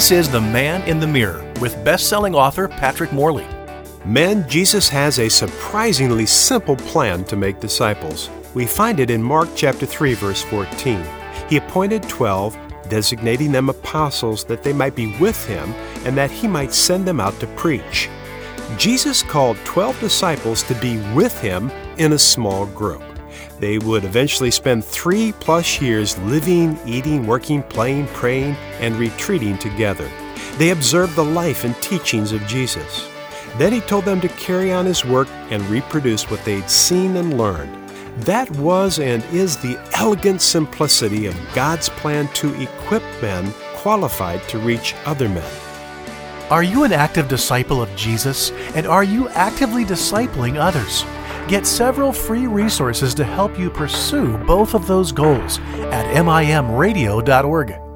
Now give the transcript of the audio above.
This is The Man in the Mirror with best-selling author Patrick Morley. Men, Jesus has a surprisingly simple plan to make disciples. We find it in Mark chapter 3, verse 14. He appointed 12, designating them apostles that they might be with him and that he might send them out to preach. Jesus called 12 disciples to be with him in a small group. They would eventually spend 3+ years living, eating, working, playing, praying, and retreating together. They observed the life and teachings of Jesus. Then he told them to carry on his work and reproduce what they'd seen and learned. That was and is the elegant simplicity of God's plan to equip men qualified to reach other men. Are you an active disciple of Jesus, and are you actively discipling others? Get several free resources to help you pursue both of those goals at mimradio.org.